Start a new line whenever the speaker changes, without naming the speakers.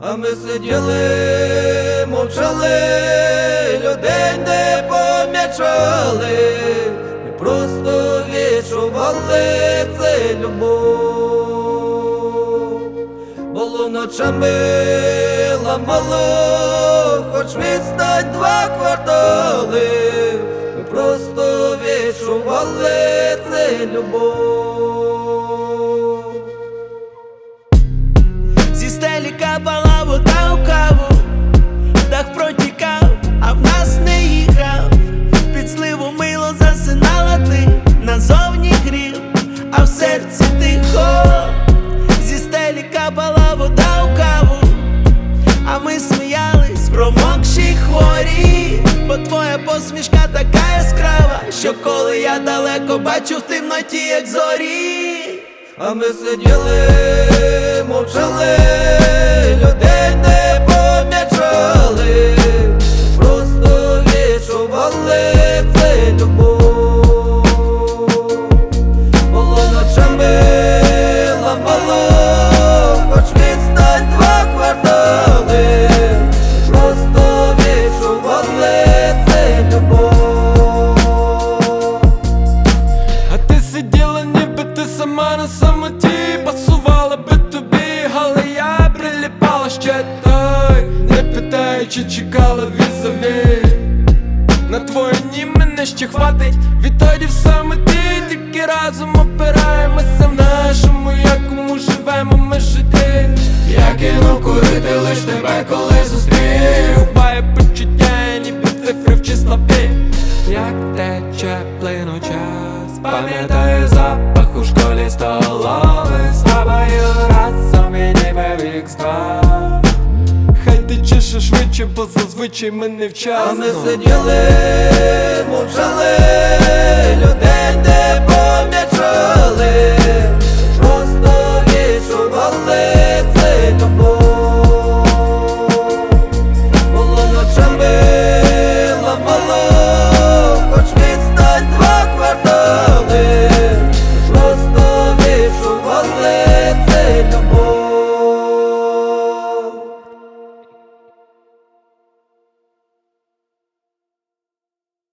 А ми сиділи, мовчали, людей не помічали, ми просто відчували це любов. Було ночами ламало, хоч відстань 2 квартали, ми просто відчували це любов.
Зі стелі капала вода у каву, дах протікав, а в нас не їхав. Під сливу мило засинала ти, назовні грів, а в серці тихо. Зі стелі капала вода у каву, а ми сміялись, промокші хворі. Бо твоя посмішка така яскрава, що коли я далеко бачу в темноті, як зорі.
А ми сиділи, мовчали, людей не помічали, просто відчували це любов. Було ночами ламало, хоч відстань 2 квартали, просто відчували це любов.
А ти сиділа, ніби ти сама на самоті, пасувала би тобі, але я приліпала ще той, не питаючи, чекала візові. На твої ні мене ще хватить, відтоді в самоті, тільки разом опираємося в нашому, якому живемо ми житті. Я кинув курити лиш тебе, коли зустрів, буває почуття, ніби цифри в числопі. Як тече плину час, пам'ятаю запах у школі столової, з тобою разом і ніби в X2. Хай тече ще швидше, бо зазвичай ми
А
невчасно.
ми сиділи, мовчали,